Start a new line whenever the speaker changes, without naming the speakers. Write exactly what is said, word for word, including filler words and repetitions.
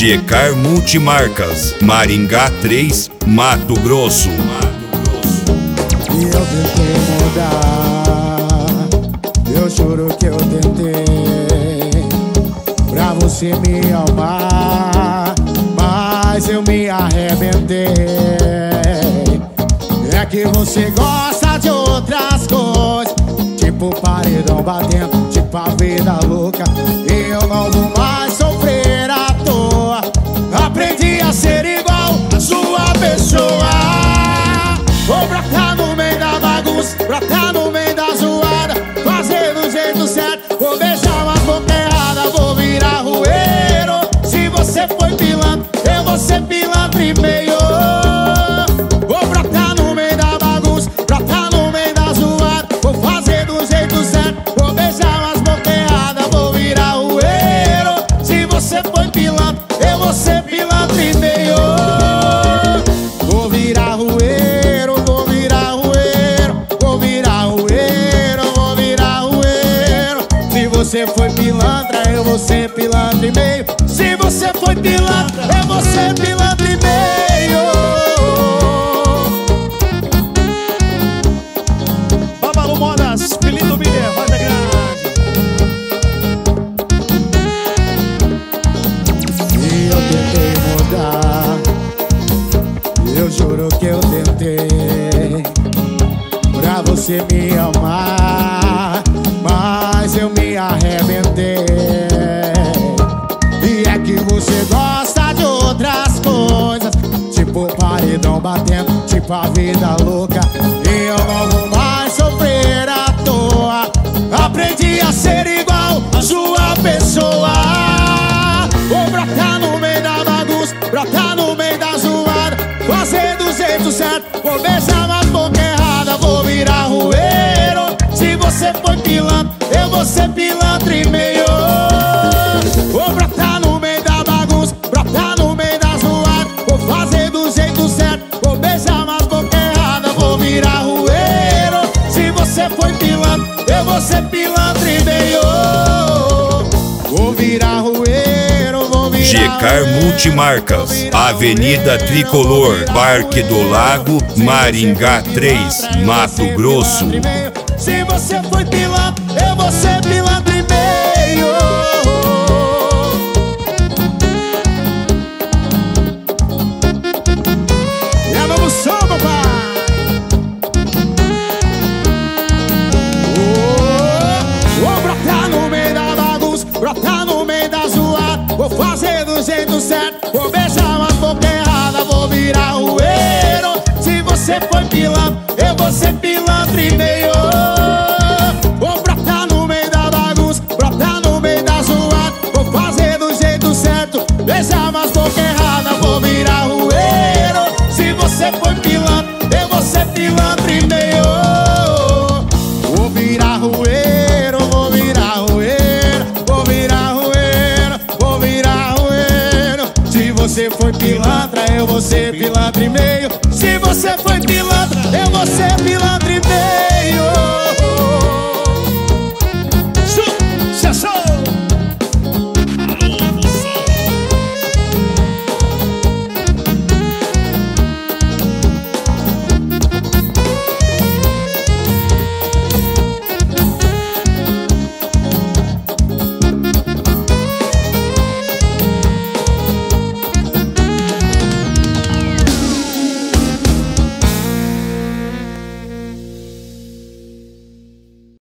G-Car Multimarcas, Maringá três, Mato Grosso.
E eu tentei mudar, eu juro que eu tentei, pra você me amar, mas eu me arrebentei. É que você gosta de outras coisas, tipo paredão batendo, tipo a vida louca. E eu não vou mais sofrer à toa, aprendi a ser igual a sua pessoa. Vou brotar no meio da bagunça, brotar no meio da zoada, fazer do jeito certo, vou beijar uma boca errada, vou virar rueiro. Se você foi pilantra, eu vou ser pilantra e meio. Vou brotar no meio da bagunça, brotar no meio da zoada, vou fazer do jeito certo, vou beijar umas boca errada, vou virar rueiro. Se você foi pilantra, eu vou ser pilantra e meio. Vou virar rueiro, vou virar rueiro, vou virar rueiro, vou virar rueiro. Se você foi pilantra, eu vou ser pilantra e meio. Se você foi pilantra, eu vou ser pilantra e meio.
Babalu Modas, Felipe Miller, roda grande.
E eu tentei mudar, eu juro que eu tentei, pra você me amar, mas eu me arrebentei. E é que você gosta de outras coisas, tipo paredão batendo, tipo a vida louca. E eu não vou mais sofrer à toa, aprendi a ser igual a sua pessoa. Vou brotar no meio da bagunça, brotar no meio da zoada, fazer do jeito certo, vou beijar umas boca errada, vou virar rueiro. Se você foi pilantra, eu vou ser pilantra e meio. Vou brotar no meio da bagunça, brotar no meio da zoada, vou fazer do jeito certo, vou beijar umas boca errada, vou virar rueiro. Se você foi pilantra, eu vou ser pilantra e meio. Vou virar rueiro, vou virar
G-Car Multimarcas, Avenida Tricolor, Parque do Lago, Maringá três, Mato Grosso.
Se você foi pilantra, eu vou ser pilantra e meio. E a vamos só, papai. Oh, vou brotar no meio da bagunça, brotar no meio da zoada, vou fazer do jeito certo, vou beijar uma boca errada, vou virar rueiro. Se você foi pilantra, eu vou ser pilantra e meio. Vou brotar no meio da bagunça, brotar no meio da zoada, vou fazer do jeito certo, beijar umas boca errada, vou virar rueiro. Se você foi pilantra, eu vou ser pilantra e meio. Vou virar rueiro, vou virar rueiro, vou virar rueiro, vou virar rueiro. Se você foi pilantra, eu vou ser pilantra e meio. Se você foi pilantra, eu vou ser pilantra e meio.